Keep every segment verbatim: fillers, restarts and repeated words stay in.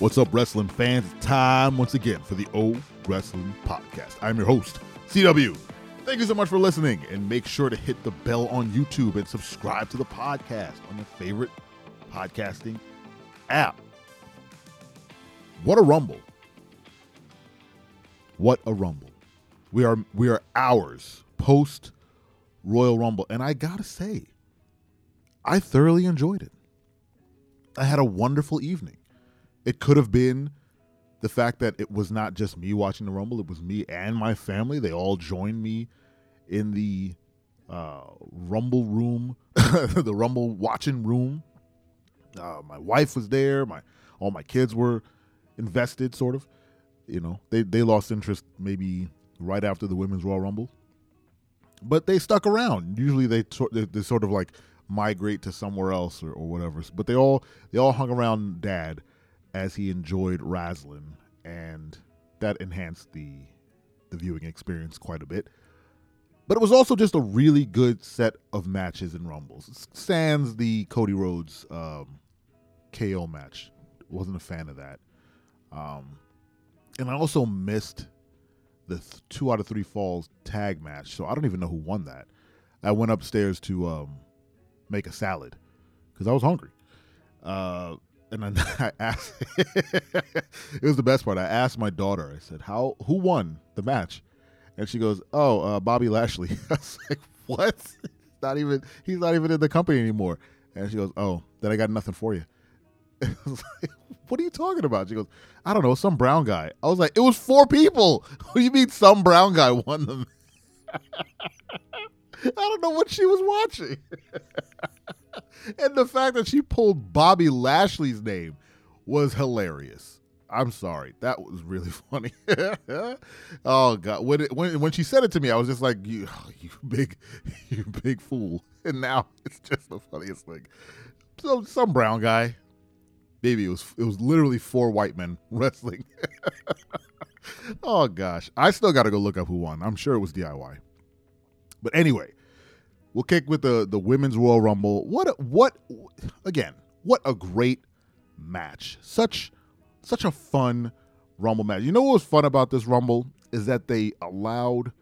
What's up, wrestling fans? It's time once again for the O Wrestling Podcast. I'm your host, C W. Thank you so much for listening, and make sure to hit the bell on YouTube and subscribe to the podcast on your favorite podcasting app. What a rumble. What a rumble. We are we are hours post Royal Rumble, and I gotta say, I thoroughly enjoyed it. I had a wonderful evening. It could have been the fact that it was not just me watching the Rumble. It was me and my family. They all joined me in the uh, Rumble room, the Rumble watching room. Uh, my wife was there. My all my kids were invested, sort of. You know, they, they lost interest maybe right after the Women's Royal Rumble. But they stuck around. Usually they, they, they sort of like migrate to somewhere else or, or whatever. But they all they all hung around Dad as he enjoyed wrestling, and that enhanced the the viewing experience quite a bit. But it was also just a really good set of matches and Rumbles. Sans the Cody Rhodes um, K O match. Wasn't a fan of that. Um, and I also missed the th- two out of three falls tag match, so I don't even know who won that. I went upstairs to um, make a salad because I was hungry. Uh, And then I asked, it was the best part. I asked my daughter, I said, "How? Who won the match?" And she goes, "Oh, uh, Bobby Lashley." I was like, "What? Not even, he's not even in the company anymore." And she goes, "Oh, then I got nothing for you." I was like, "What are you talking about?" She goes, "I don't know, some brown guy." I was like, "It was four people. What do you mean some brown guy won them?" I don't know what she was watching. And the fact that she pulled Bobby Lashley's name was hilarious. I'm sorry. That was really funny. Oh, God. When, it, when when she said it to me, I was just like, you you big you big fool. And now it's just the funniest thing. So some brown guy. Maybe it was it was literally four white men wrestling. Oh, gosh. I still got to go look up who won. I'm sure it was D I Y. But anyway, we'll kick with the, the Women's Royal Rumble. What, a, what, again, what a great match. Such, such a fun Rumble match. You know what was fun about this Rumble is that they allowed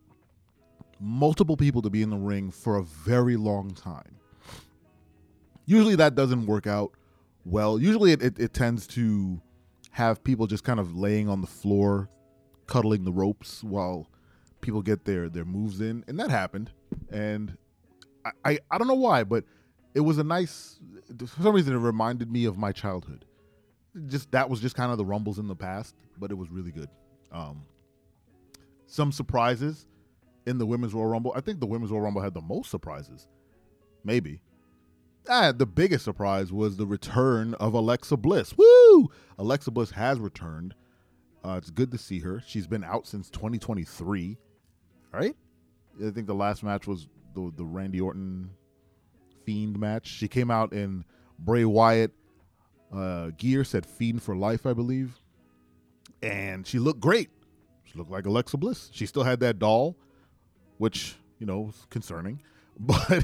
multiple people to be in the ring for a very long time. Usually that doesn't work out well. Usually it, it, it tends to have people just kind of laying on the floor, cuddling the ropes while people get their, their moves in, and that happened. And I, I, I don't know why, but it was a nice, for some reason it reminded me of my childhood. Just that was just kind of the Rumbles in the past, but it was really good. Um, some surprises in the Women's Royal Rumble. I think the Women's Royal Rumble had the most surprises. Maybe. Ah, the biggest surprise was the return of Alexa Bliss. Woo! Alexa Bliss has returned. Uh, it's good to see her. She's been out since twenty twenty-three. Right? I think the last match was the the Randy Orton Fiend match. She came out in Bray Wyatt uh, gear, said Fiend for life, I believe. And she looked great. She looked like Alexa Bliss. She still had that doll, which, you know, was concerning. But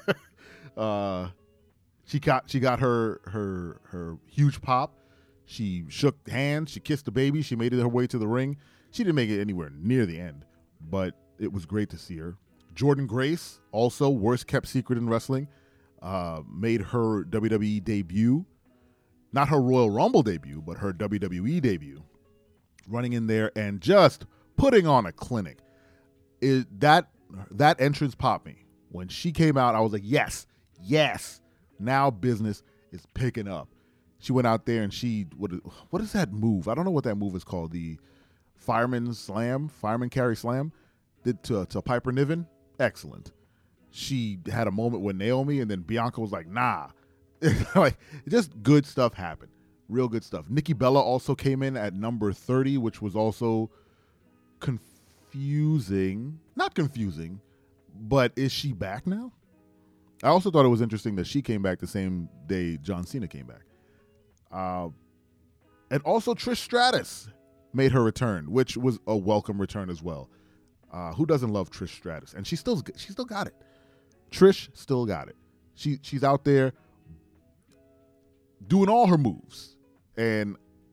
uh, she got she got her her her huge pop. She shook hands. She kissed the baby. She made it her way to the ring. She didn't make it anywhere near the end, but it was great to see her. Jordynne Grace, also worst kept secret in wrestling, uh, made her W W E debut. Not her Royal Rumble debut, but her W W E debut. Running in there and just putting on a clinic. It, that, that entrance popped me. When she came out, I was like, yes, yes. Now business is picking up. She went out there and she, what, what is that move? I don't know what that move is called. The Fireman Slam, Fireman Carry Slam. Did to, to Piper Niven, excellent. She had a moment with Naomi, and then Bianca was like, nah. Like, just good stuff happened. Real good stuff. Nikki Bella also came in at number thirty, which was also confusing. Not confusing, but is she back now? I also thought it was interesting that she came back the same day John Cena came back. Uh, and also Trish Stratus made her return, which was a welcome return as well. Uh, who doesn't love Trish Stratus? And she still she still got it. Trish still got it. She she's out there doing all her moves, and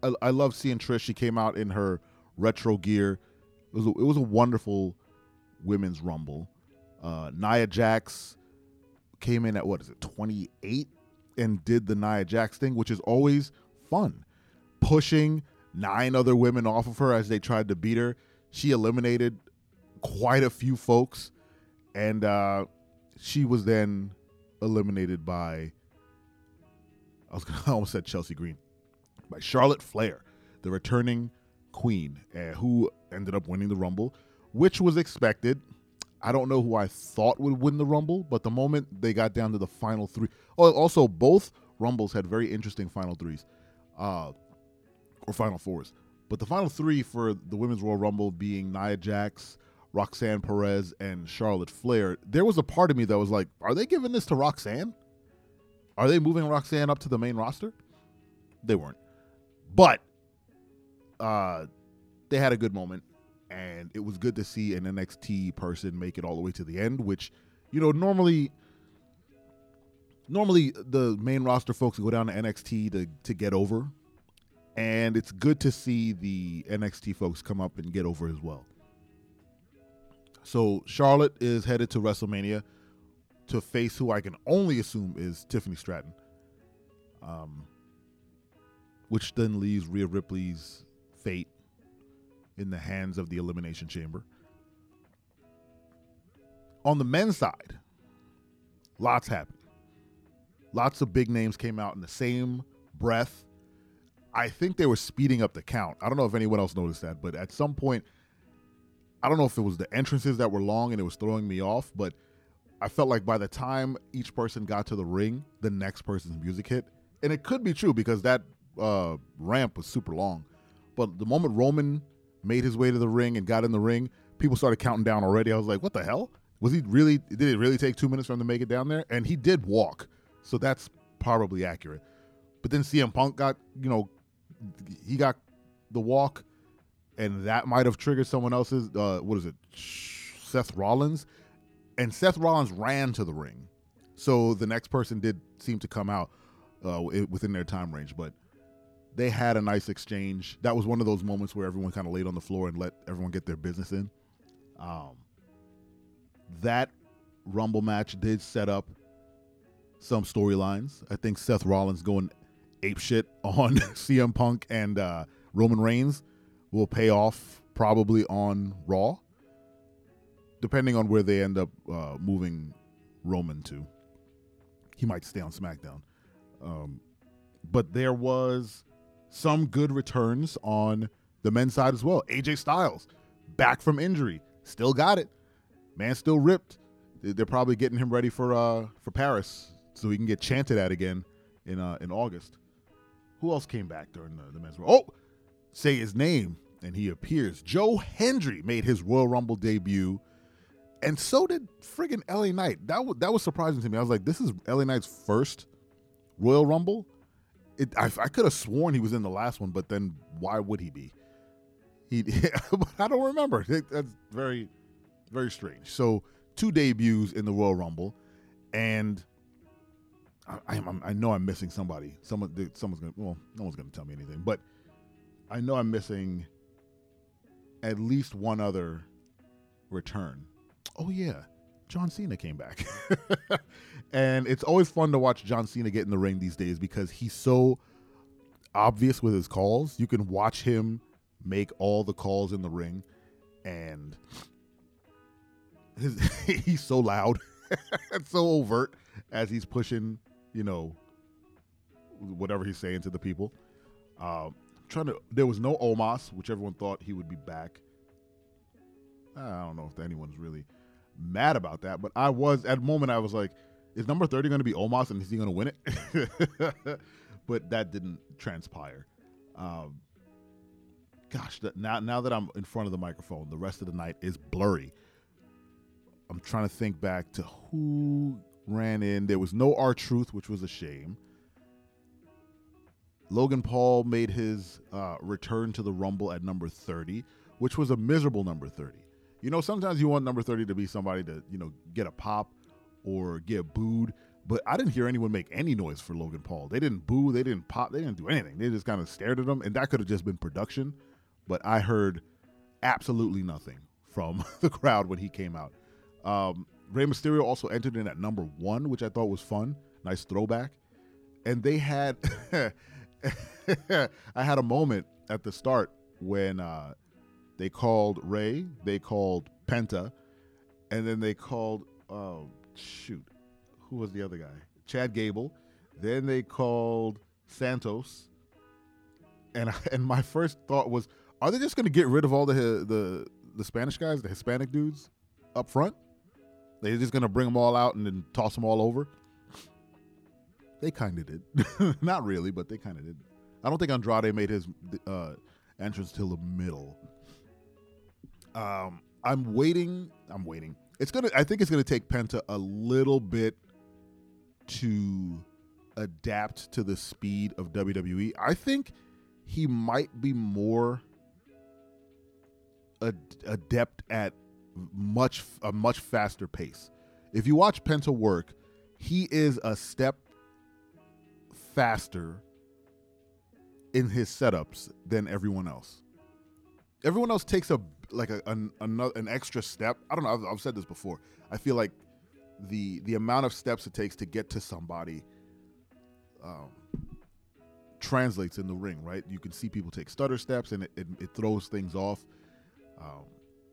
I, I love seeing Trish. She came out in her retro gear. It was a, it was a wonderful women's Rumble. Uh, Nia Jax came in at, what is it, twenty-eight, and did the Nia Jax thing, which is always fun. Pushing nine other women off of her as they tried to beat her. She eliminated quite a few folks, and uh, she was then eliminated by, I was gonna, I almost said Chelsea Green, by Charlotte Flair, the returning queen, uh, who ended up winning the Rumble, which was expected. I don't know who I thought would win the Rumble, but the moment they got down to the final three, oh, also both Rumbles had very interesting final threes, uh, or final fours. But the final three for the Women's Royal Rumble being Nia Jax, Roxanne Perez, and Charlotte Flair, there was a part of me that was like, are they giving this to Roxanne? Are they moving Roxanne up to the main roster? They weren't. But uh, they had a good moment. And it was good to see an N X T person make it all the way to the end, which, you know, normally, normally the main roster folks go down to N X T to, to get over. And it's good to see the N X T folks come up and get over as well. So Charlotte is headed to WrestleMania to face who I can only assume is Tiffany Stratton, um, which then leaves Rhea Ripley's fate in the hands of the Elimination Chamber. On the men's side, lots happened. Lots of big names came out in the same breath. I think they were speeding up the count. I don't know if anyone else noticed that, but at some point, I don't know if it was the entrances that were long and it was throwing me off, but I felt like by the time each person got to the ring, the next person's music hit. And it could be true because that uh, ramp was super long. But the moment Roman made his way to the ring and got in the ring, people started counting down already. I was like, what the hell? Was he really, did it really take two minutes for him to make it down there? And he did walk, so that's probably accurate. But then C M Punk got, you know, he got the walk, and that might have triggered someone else's, uh, what is it, Seth Rollins? And Seth Rollins ran to the ring. So the next person did seem to come out uh, within their time range, but they had a nice exchange. That was one of those moments where everyone kind of laid on the floor and let everyone get their business in. Um, that Rumble match did set up some storylines. I think Seth Rollins going apeshit on C M Punk and uh, Roman Reigns will pay off probably on Raw, depending on where they end up uh, moving Roman to. He might stay on SmackDown. Um, but there was some good returns on the men's side as well. A J Styles, back from injury, still got it. Man still ripped. They're probably getting him ready for uh, for Paris so he can get chanted at again in uh, in August. Who else came back during the, the men's Rumble? Oh, say his name, and he appears. Joe Hendry made his Royal Rumble debut, and so did friggin' L A Knight. That, w- that was surprising to me. I was like, this is L A Knight's first Royal Rumble? It, I, I could have sworn he was in the last one, but then why would he be? He, I don't remember. It, that's very, very strange. So two debuts in the Royal Rumble, and I, I'm, I know I'm missing somebody. Someone, someone's gonna. Well, no one's gonna tell me anything, but I know I'm missing at least one other return. Oh yeah, John Cena came back. And it's always fun to watch John Cena get in the ring these days because he's so obvious with his calls. You can watch him make all the calls in the ring, and his, he's so loud and so overt as he's pushing, you know, whatever he's saying to the people. Um, trying to, there was no Omos, which everyone thought he would be back. I don't know if anyone's really mad about that, but I was, at the moment I was like, is number thirty going to be Omos and is he going to win it? But that didn't transpire. Um, gosh, that, now now that I'm in front of the microphone, the rest of the night is blurry. I'm trying to think back to who ran in. There was no R-Truth, which was a shame. Logan Paul made his uh, return to the Rumble at number thirty, which was a miserable number thirty. You know, sometimes you want number thirty to be somebody to, you know, get a pop or get booed, But I didn't hear anyone make any noise for Logan Paul. They didn't boo, they didn't pop, they didn't do anything. They just kind of stared at him, and that could have just been production. But I heard absolutely nothing from the crowd when he came out. Um, Rey Mysterio also entered in at number one, which I thought was fun. Nice throwback. And they had, I had a moment at the start when uh, they called Rey, they called Penta, and then they called, oh, shoot, who was the other guy? Chad Gable. Then they called Santos. And and my first thought was, are they just going to get rid of all the the the Spanish guys, the Hispanic dudes up front? They're just going to bring them all out and then toss them all over? They kind of did. Not really, but they kind of did. I don't think Andrade made his uh, entrance till the middle. Um, I'm waiting. I'm waiting. It's gonna. I think it's gonna take Penta a little bit to adapt to the speed of W W E. I think he might be more ad- adept at much a much faster pace. If you watch Penta work, he is a step faster in his setups than everyone else. Everyone else takes a like a, an another an extra step. I don't know. I've, I've said this before. I feel like the the amount of steps it takes to get to somebody um, translates in the ring, right? You can see people take stutter steps, and it, it, it throws things off. Um,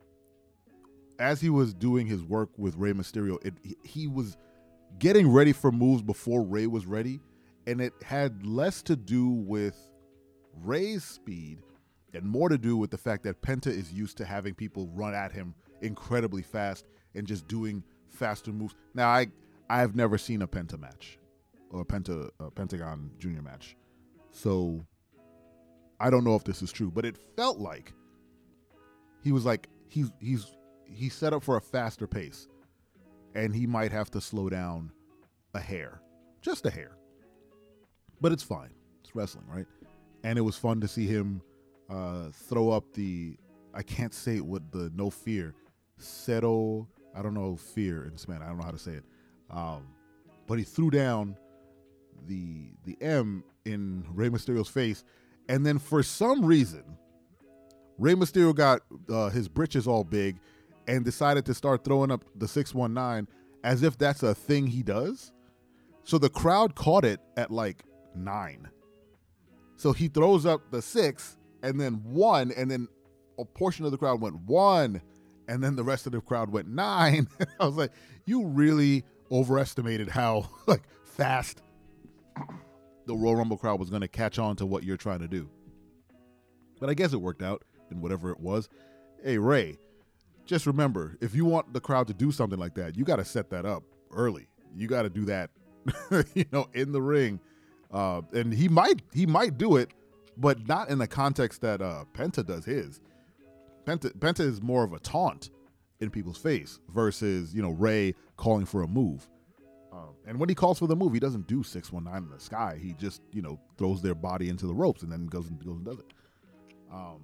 as he was doing his work with Rey Mysterio, it, he, he was getting ready for moves before Rey was ready, and it had less to do with Rey's speed and more to do with the fact that Penta is used to having people run at him incredibly fast and just doing faster moves. Now, I I've never seen a Penta match or a Penta a Pentagon Junior match, so I don't know if this is true. But it felt like he was like he's he's he's set up for a faster pace, and he might have to slow down a hair, just a hair. But it's fine. It's wrestling, right? And it was fun to see him uh, throw up the, I can't say it with the no fear, Cero, I don't know fear in Spanish. I don't know how to say it. Um, but he threw down the the M in Rey Mysterio's face. And then for some reason, Rey Mysterio got uh, his britches all big and decided to start throwing up the six one nine as if that's a thing he does. So the crowd caught it at like nine. So he throws up the six and then one, and then a portion of the crowd went one, and then the rest of the crowd went nine. I was like, you really overestimated how like fast the Royal Rumble crowd was going to catch on to what you're trying to do. But I guess it worked out in whatever it was. Hey, Rey, just remember, if you want the crowd to do something like that, you got to set that up early. You got to do that, you know, in the ring. Uh, and he might he might do it, but not in the context that uh, Penta does his. Penta, Penta is more of a taunt in people's face versus, you know, Rey calling for a move. Um, and when he calls for the move, he doesn't do six one nine in the sky. He just, you know, throws their body into the ropes and then goes and goes and does it. Um,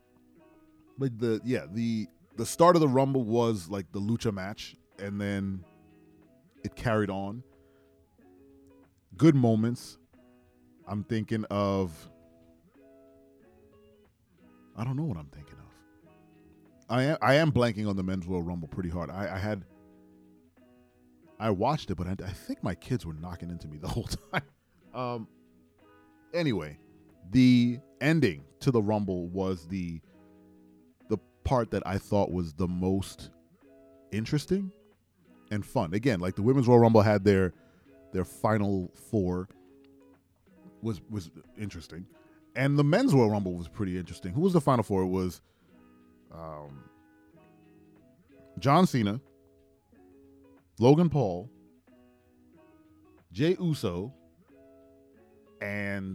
but the yeah the the start of the Rumble was like the lucha match, and then it carried on. Good moments. I'm thinking of, I don't know what I'm thinking of. I am I am blanking on the Men's Royal Rumble pretty hard. I, I had, I watched it, but I, I think my kids were knocking into me the whole time. Um. Anyway, the ending to the Rumble was the, the part that I thought was the most interesting and fun. Again, like the Women's Royal Rumble had their, their final four. was was interesting, and the Men's Royal Rumble was pretty interesting. Who was the final four? It was um, John Cena, Logan Paul, Jey Uso, and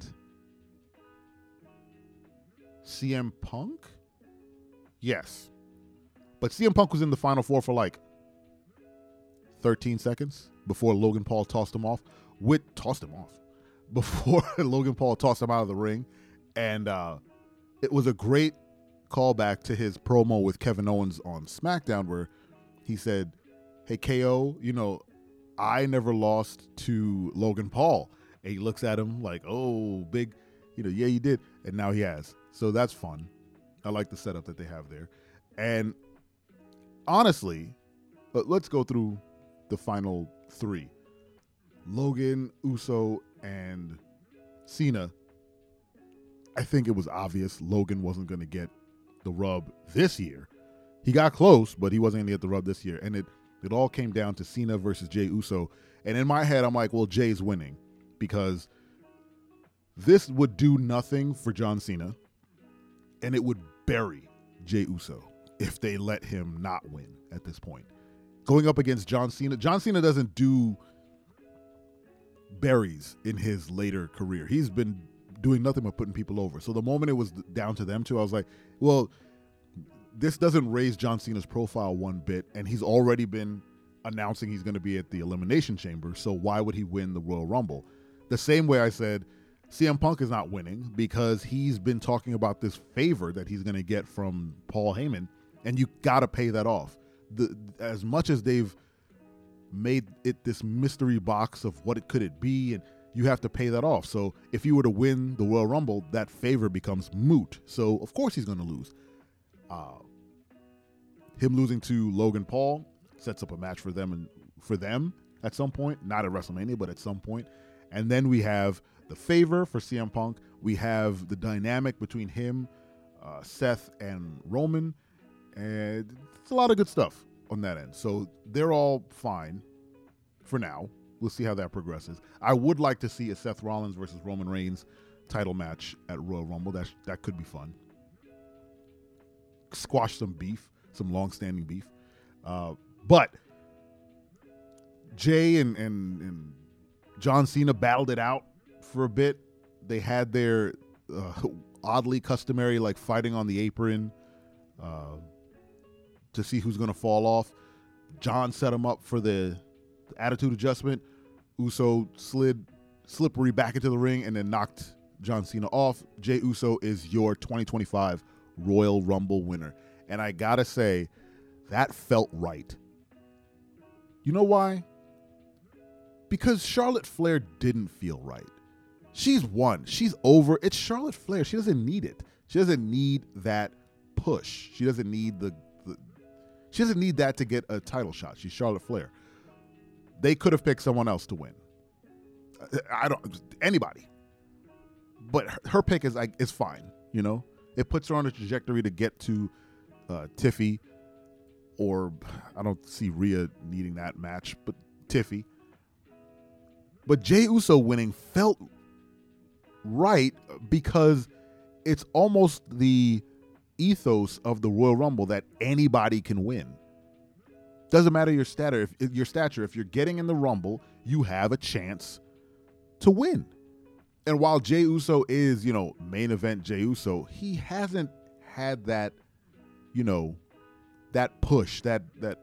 C M Punk? Yes. But C M Punk was in the final four for like thirteen seconds before Logan Paul tossed him off. With tossed him off. Before Logan Paul tossed him out of the ring. And uh, it was a great callback to his promo with Kevin Owens on SmackDown, where he said, hey, K O, you know, I never lost to Logan Paul. And he looks at him like, oh, big, you know, yeah, you did. And now he has. So that's fun. I like the setup that they have there. And honestly, let's go through the final three. Logan, Uso, and Cena. I think it was obvious Logan wasn't going to get the rub this year. He got close, but he wasn't going to get the rub this year. And it, it all came down to Cena versus Jey Uso. And in my head, I'm like, well, Jay's winning because this would do nothing for John Cena, and it would bury Jey Uso if they let him not win at this point. Going up against John Cena, John Cena doesn't do berries in his later career. He's been doing nothing but putting people over. So the moment it was down to them two, I was like, well, this doesn't raise John Cena's profile one bit, and he's already been announcing he's going to be at the Elimination Chamber, so why would he win the Royal Rumble? The same way I said C M Punk is not winning because he's been talking about this favor that he's going to get from Paul Heyman, and you got to pay that off. The, as much as they've made it this mystery box of what it could it be, and you have to pay that off. So if you were to win the Royal Rumble, that favor becomes moot. So of course he's going to lose. Uh, him losing to Logan Paul sets up a match for them and for them at some point, not at WrestleMania, but at some point. And then we have the favor for C M Punk. We have the dynamic between him, uh, Seth, and Roman. And it's a lot of good stuff on that end. So they're all fine for now. We'll see how that progresses. I would like to see a Seth Rollins versus Roman Reigns title match at Royal Rumble. That, that could be fun. Squash some beef, some long-standing beef. Uh, but Jay and, and, and John Cena battled it out for a bit. They had their uh, oddly customary like fighting on the apron uh, to see who's going to fall off. John set him up for the, the attitude adjustment. Uso slid slippery back into the ring and then knocked John Cena off. Jey Uso is your twenty twenty-five Royal Rumble winner. And I got to say, that felt right. You know why? Because Charlotte Flair didn't feel right. She's won. She's over. It's Charlotte Flair. She doesn't need it. She doesn't need that push. She doesn't need the, the she doesn't need that to get a title shot. She's Charlotte Flair. They could have picked someone else to win. I don't anybody. But her, her pick is like is fine, you know? It puts her on a trajectory to get to uh, Tiffy, or I don't see Rhea needing that match, but Tiffy. But Jey Uso winning felt right because it's almost the ethos of the Royal Rumble that anybody can win. Doesn't matter your stature. If your stature, if you're getting in the Rumble, you have a chance to win. And while Jey Uso is, you know, main event Jey Uso, he hasn't had that, you know, that push, that that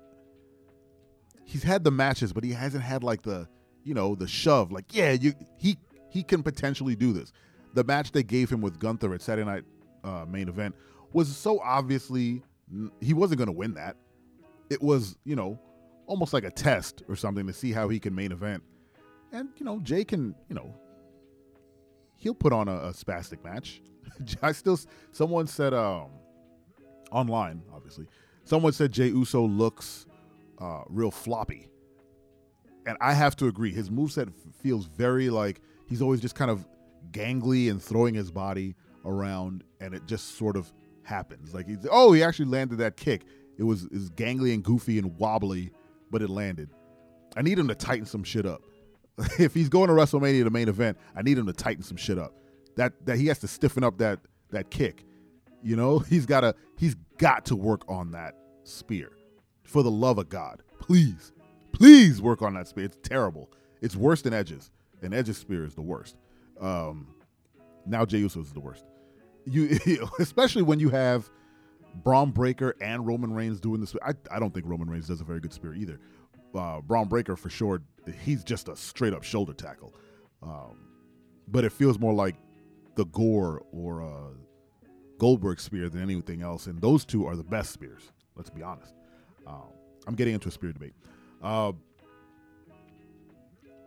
he's had the matches, but he hasn't had like the, you know, the shove. Like, yeah, you he he can potentially do this. The match they gave him with Gunther at Saturday Night uh, main event was so obviously he wasn't going to win that. It was, you know, almost like a test or something to see how he can main event. And, you know, Jay can, you know, he'll put on a, a spastic match. I still, someone said um, online, obviously, someone said Jey Uso looks uh, real floppy. And I have to agree. His moveset f- feels very like he's always just kind of gangly and throwing his body around, and it just sort of happens. Like, he's, oh, he actually landed that kick. It was, it was gangly and goofy and wobbly, but it landed. I need him to tighten some shit up. If he's going to WrestleMania, the main event, I need him to tighten some shit up. That that he has to stiffen up that that kick. You know, he's gotta he's got to work on that spear. For the love of God, please, please work on that spear. It's terrible. It's worse than Edge's, and Edge's spear is the worst. Um, now Jey Uso is the worst. You, especially when you have Braun Breaker and Roman Reigns doing this. I I don't think Roman Reigns does a very good spear either. Uh, Braun Breaker for sure. He's just a straight up shoulder tackle. Um, but it feels more like the Gore or uh, Goldberg spear than anything else. And those two are the best spears. Let's be honest. Um, I'm getting into a spear debate. Uh,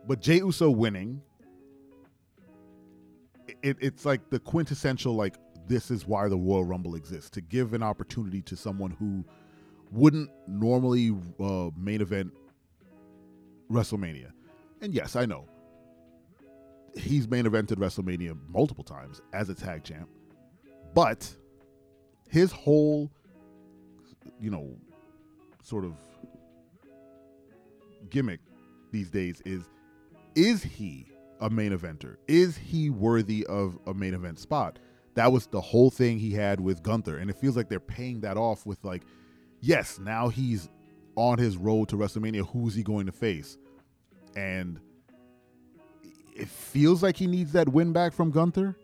But Jey Uso winning, it, it's like the quintessential, like, this is why the Royal Rumble exists, to give an opportunity to someone who wouldn't normally uh, main event WrestleMania. And yes, I know he's main evented WrestleMania multiple times as a tag champ, but his whole, you know, sort of gimmick these days is, is he a main eventer? Is he worthy of a main event spot? That was the whole thing he had with Gunther, and it feels like they're paying that off with, like, yes, now he's on his road to WrestleMania. Who's he going to face? And it feels like he needs that win back from Gunther,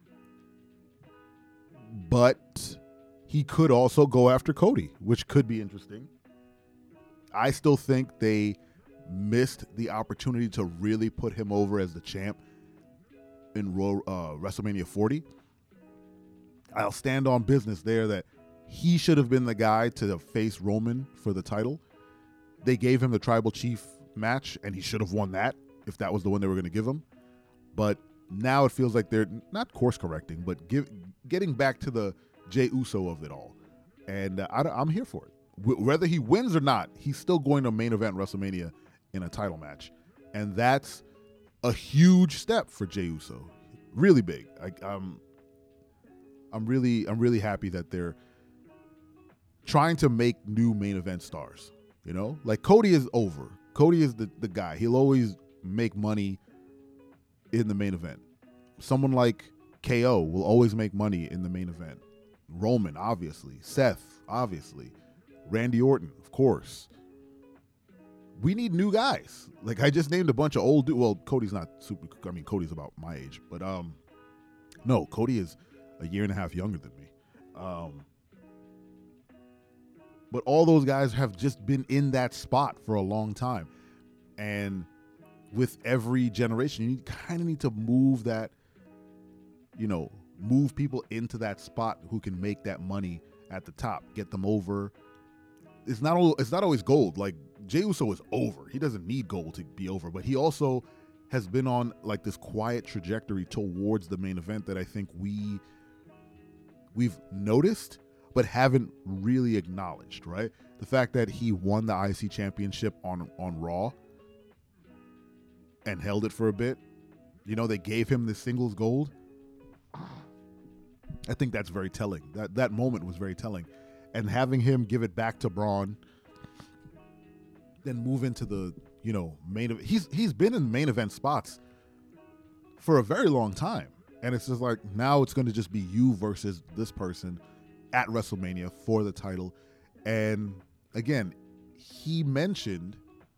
but he could also go after Cody, which could be interesting. I still think they missed the opportunity to really put him over as the champ in Raw, uh, WrestleMania forty. I'll stand on business there that he should have been the guy to face Roman for the title. They gave him the Tribal Chief match, and he should have won that if that was the one they were going to give him. But now it feels like they're not course correcting, but give, getting back to the Jey Uso of it all. And uh, I, I'm here for it. W- whether he wins or not, he's still going to main event WrestleMania in a title match. And that's a huge step for Jey Uso. Really big. I, I'm, I'm really, I'm really happy that they're trying to make new main event stars. You know, like Cody is over. Cody is the, the guy. He'll always make money in the main event. Someone like K O will always make money in the main event. Roman, obviously. Seth, obviously. Randy Orton, of course. We need new guys. Like, I just named a bunch of old dudes. Well, Cody's not super. I mean, Cody's about my age, but um, no, Cody is a year and a half younger than me. Um, but all those guys have just been in that spot for a long time. And with every generation, you kind of need to move that, you know, move people into that spot who can make that money at the top, get them over. It's not all, it's not always gold. Like, Jey Uso is over. He doesn't need gold to be over, but he also has been on like this quiet trajectory towards the main event that I think we we've noticed but haven't really acknowledged, right? The fact that he won the I C championship on on Raw and held it for a bit. You know, they gave him the singles gold. I think that's very telling. That that moment was very telling. And having him give it back to Braun, then move into the, you know, main event. He's he's been in main event spots for a very long time. And it's just like, now it's going to just be you versus this person at WrestleMania for the title. And again, he mentioned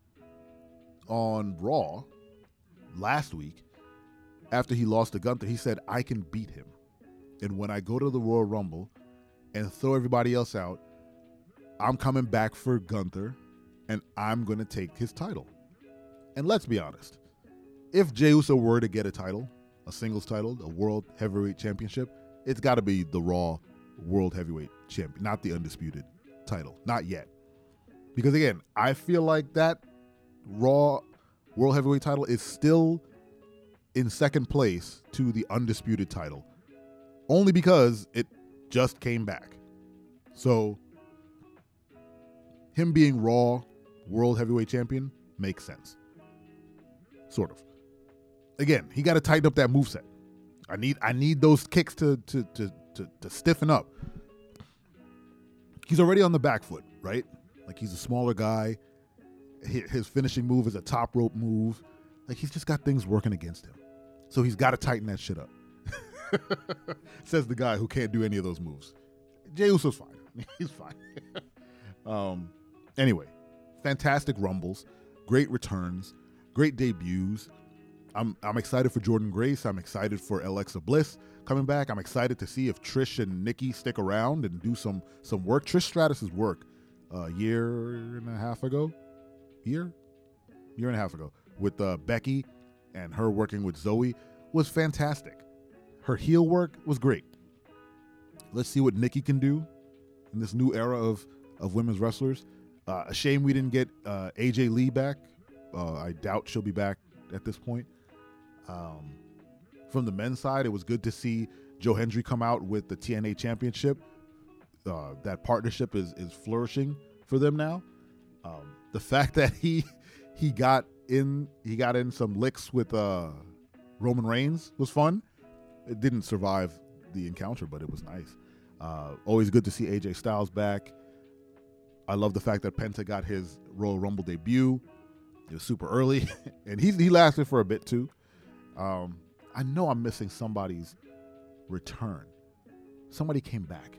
on Raw last week, after he lost to Gunther, he said, I can beat him. And when I go to the Royal Rumble and throw everybody else out, I'm coming back for Gunther and I'm going to take his title. And let's be honest, if Jey Uso were to get a title, a singles title, a World Heavyweight Championship, it's got to be the Raw World Heavyweight Champion, not the Undisputed title. Not yet. Because again, I feel like that Raw World Heavyweight title is still in second place to the Undisputed title, only because it just came back. So him being Raw World Heavyweight Champion makes sense. Sort of. Again, he got to tighten up that moveset. I need I need those kicks to to to to to stiffen up. He's already on the back foot, right? Like, he's a smaller guy. His finishing move is a top rope move. Like, he's just got things working against him. So he's got to tighten that shit up. Says the guy who can't do any of those moves. Jey Uso's fine. He's fine. um, anyway, fantastic Rumbles, great returns, great debuts. I'm I'm excited for Jordynne Grace. I'm excited for Alexa Bliss coming back. I'm excited to see if Trish and Nikki stick around and do some some work. Trish Stratus's work a year and a half ago, year, year and a half ago with uh, Becky and her working with Zoe was fantastic. Her heel work was great. Let's see what Nikki can do in this new era of of women's wrestlers. Uh, a shame we didn't get uh, A J Lee back. Uh, I doubt she'll be back at this point. Um, from the men's side, it was good to see Joe Hendry come out with the T N A Championship. Uh, that partnership is is flourishing for them now. Um, the fact that he he got in he got in some licks with uh, Roman Reigns was fun. It didn't survive the encounter, but it was nice. Uh, always good to see A J Styles back. I love the fact that Penta got his Royal Rumble debut. It was super early, and he he lasted for a bit too. Um, I know I'm missing somebody's return. Somebody came back,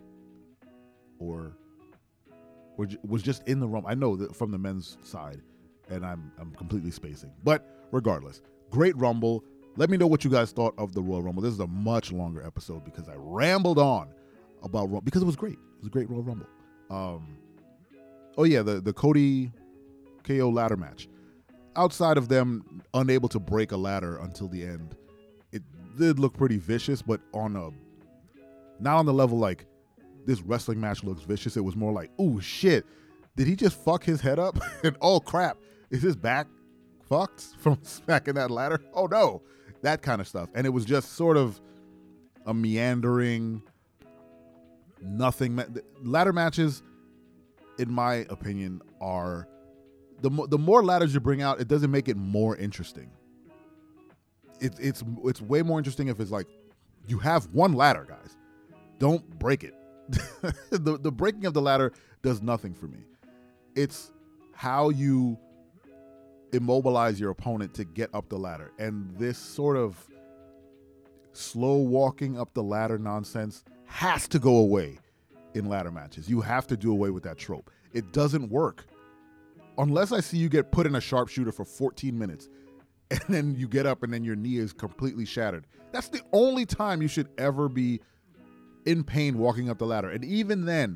or or j- was just in the Rumble. I know that from the men's side, and I'm I'm completely spacing. But regardless, great Rumble. Let me know what you guys thought of the Royal Rumble. This is a much longer episode because I rambled on about Rumble because it was great. It was a great Royal Rumble. Um, oh yeah, the the Cody K O ladder match. Outside of them unable to break a ladder until the end, it did look pretty vicious, but on a not on the level like this wrestling match looks vicious. It was more like, ooh, shit, did he just fuck his head up? And oh crap, is his back fucked from smacking that ladder? Oh no, that kind of stuff. And it was just sort of a meandering nothing. Ladder matches, in my opinion, are The, mo- the more ladders you bring out, it doesn't make it more interesting. It, it's it's way more interesting if it's like, you have one ladder, guys. Don't break it. the, the breaking of the ladder does nothing for me. It's how you immobilize your opponent to get up the ladder. And this sort of slow walking up the ladder nonsense has to go away in ladder matches. You have to do away with that trope. It doesn't work. Unless I see you get put in a sharpshooter for fourteen minutes and then you get up and then your knee is completely shattered. That's the only time you should ever be in pain walking up the ladder. And even then,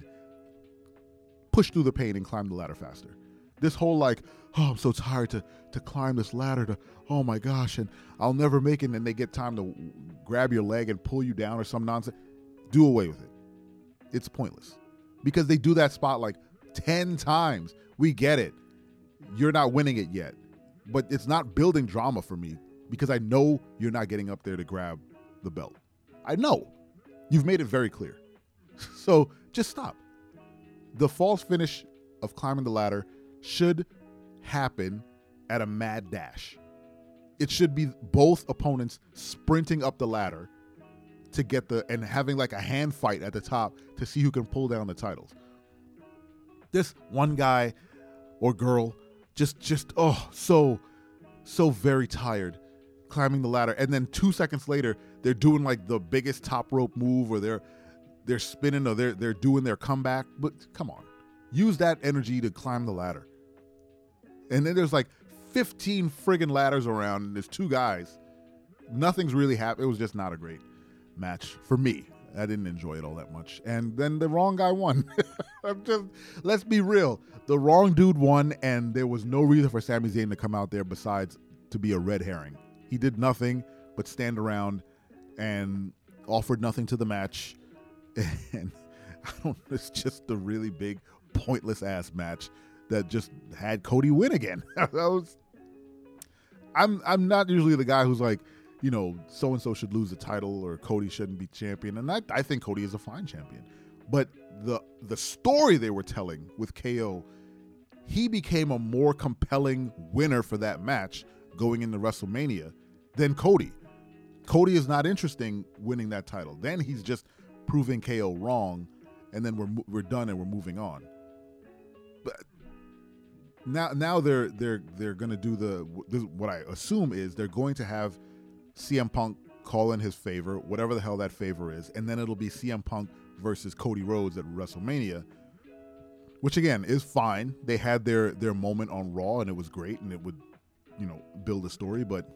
push through the pain and climb the ladder faster. This whole like, oh, I'm so tired to, to climb this ladder to, oh my gosh, and I'll never make it. And then they get time to grab your leg and pull you down or some nonsense. Do away with it. It's pointless. Because they do that spot like ten times. We get it. You're not winning it yet, but it's not building drama for me because I know you're not getting up there to grab the belt. I know. You've made it very clear. So just stop. The false finish of climbing the ladder should happen at a mad dash. It should be both opponents sprinting up the ladder to get the, and having like a hand fight at the top to see who can pull down the titles. This one guy or girl just just oh so so very tired climbing the ladder, and then two seconds later they're doing like the biggest top rope move, or they're they're spinning, or they're they're doing their comeback. But come on, use that energy to climb the ladder. And then there's like fifteen friggin' ladders around, and there's two guys. Nothing's really happened. It was just not a great match for me. I didn't enjoy it all that much. And then the wrong guy won. I'm just, let's be real. The wrong dude won, and there was no reason for Sami Zayn to come out there besides to be a red herring. He did nothing but stand around and offered nothing to the match. And I don't, it's just a really big, pointless ass match that just had Cody win again. that was, I'm I'm not usually the guy who's like, you know, so-and-so should lose the title or Cody shouldn't be champion. And I, I think Cody is a fine champion. But the the story they were telling with K O, he became a more compelling winner for that match going into WrestleMania than Cody. Cody is not interesting winning that title. Then he's just proving K O wrong, and then we're we're done and we're moving on. But now now they're they're they're going to do the this, what I assume is they're going to have C M Punk call in his favor, whatever the hell that favor is, and then it'll be C M Punk versus Cody Rhodes at WrestleMania, which again is fine. They had their their moment on Raw and it was great, and it would, you know, build a story, but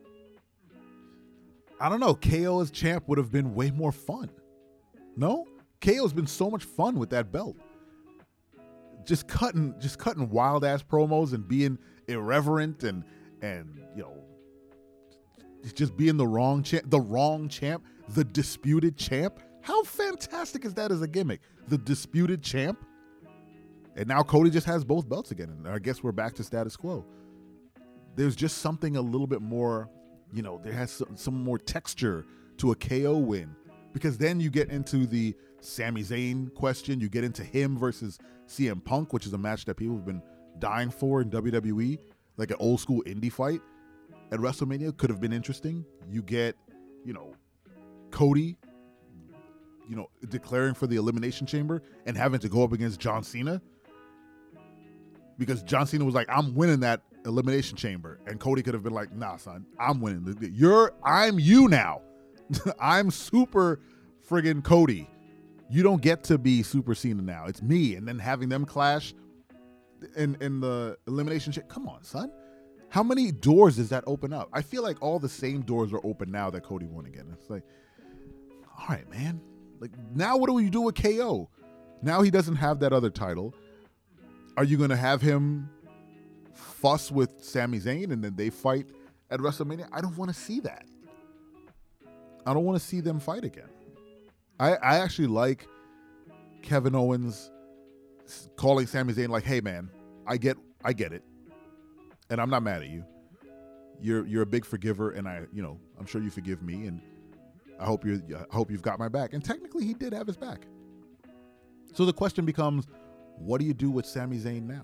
I don't know. K O as champ would have been way more fun. No? K O's been so much fun with that belt. Just cutting just cutting wild ass promos and being irreverent and and you know, just being the wrong champ, the wrong champ, the disputed champ. How fantastic is that as a gimmick? The disputed champ. And now Cody just has both belts again, and I guess we're back to status quo. there's just something a little bit more, you know, there has some, some more texture to a K O win, because then you get into the Sami Zayn question. You get into him versus C M Punk, which is a match that people have been dying for in W W E, like an old school indie fight at WrestleMania. Could have been interesting. You get, you know, Cody, you know, declaring for the Elimination Chamber and having to go up against John Cena, because John Cena was like, I'm winning that Elimination Chamber, and Cody could have been like, nah, son, I'm winning. You're, I'm you now. I'm super friggin' Cody. You don't get to be Super Cena now. It's me. And then having them clash in, in the Elimination Chamber. Come on, son. How many doors does that open up? I feel like all the same doors are open now that Cody won again. It's like, all right, man. Like, now what do we do with K O? Now he doesn't have that other title. Are you going to have him fuss with Sami Zayn and then they fight at WrestleMania? I don't want to see that. I don't want to see them fight again. I, I actually like Kevin Owens calling Sami Zayn like, hey, man, I get I get it. And I'm not mad at you. You're you're a big forgiver, and I, you know, I'm sure you forgive me, and I hope you I hope you've got my back. And technically he did have his back. So the question becomes, what do you do with Sami Zayn now?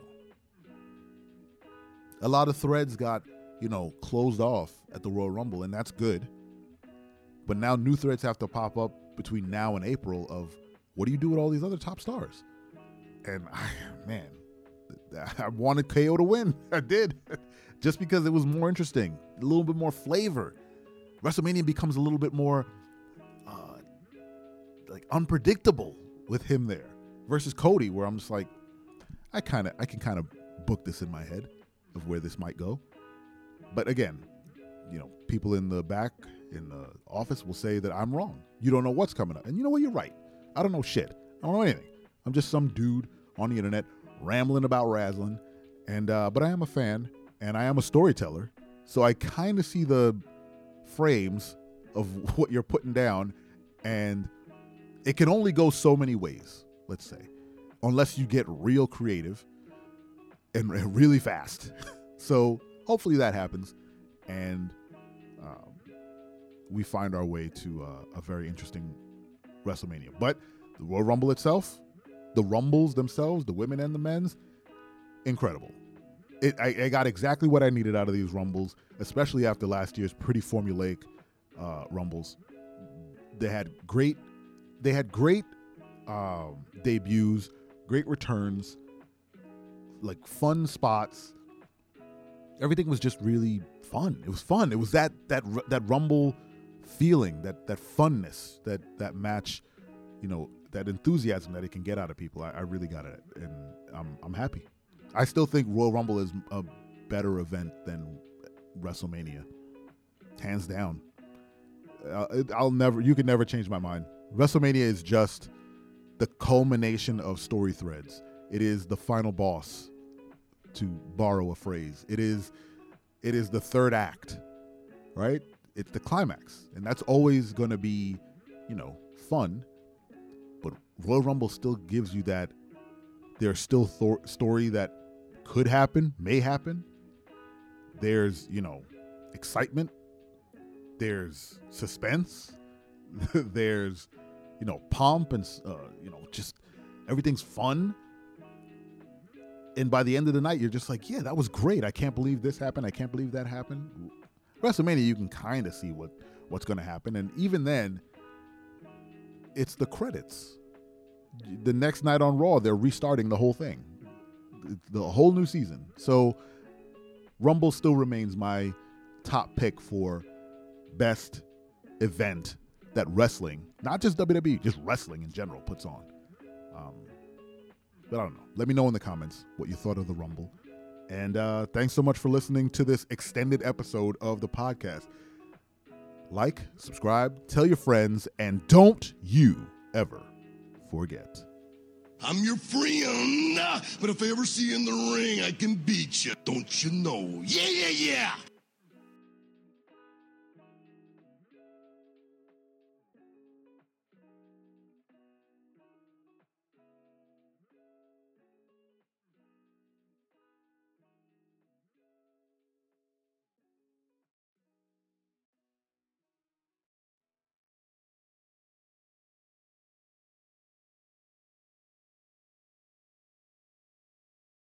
A lot of threads got, you know, closed off at the Royal Rumble, and that's good. But now new threads have to pop up between now and April of, what do you do with all these other top stars? And I, man, I wanted K O to win. I did. Just because it was more interesting, a little bit more flavor. WrestleMania becomes a little bit more uh, like unpredictable with him there versus Cody, where I'm just like, I kind of, I can kind of book this in my head of where this might go. But again, you know, people in the back in the office will say that I'm wrong. You don't know what's coming up. And you know what? You're right. I don't know shit. I don't know anything. I'm just some dude on the internet rambling about wrestling. And, uh, but I am a fan and I am a storyteller. So I kind of see the frames of what you're putting down, and it can only go so many ways, let's say, unless you get real creative and, and really fast. So hopefully that happens. And, um, we find our way to uh, a very interesting WrestleMania. But the Royal Rumble itself, the Rumbles themselves, the women and the men's, incredible. It, I, I got exactly what I needed out of these Rumbles, especially after last year's pretty formulaic uh, Rumbles. They had great, they had great um, debuts, great returns, like fun spots. Everything was just really fun. It was fun. It was that that that Rumble feeling, that that funness, that that match, you know, that enthusiasm that it can get out of people. I, I really got it, and I'm I'm happy. I still think Royal Rumble is a better event than WrestleMania, hands down. Uh, it, I'll never, you can never change my mind. WrestleMania is just the culmination of story threads. It is the final boss, to borrow a phrase. It is, it is the third act, right? It's the climax, and that's always going to be, you know, fun. But Royal Rumble still gives you that. There's still th- story that could happen, may happen. There's, you know, excitement. There's suspense. There's, you know, pomp and, uh, you know, just everything's fun. And by the end of the night, you're just like, yeah, that was great. I can't believe this happened. I can't believe that happened. WrestleMania, you can kind of see what, what's going to happen. And even then, it's the credits. The next night on Raw, they're restarting the whole thing. The whole new season. So Rumble still remains my top pick for best event that wrestling, not just W W E, just wrestling in general, puts on. Um, but I don't know. Let me know in the comments what you thought of the Rumble. And uh, thanks so much for listening to this extended episode of the podcast. Like, subscribe, tell your friends, and don't you ever forget. I'm your friend, but if I ever see you in the ring, I can beat you. Don't you know? Yeah, yeah, yeah.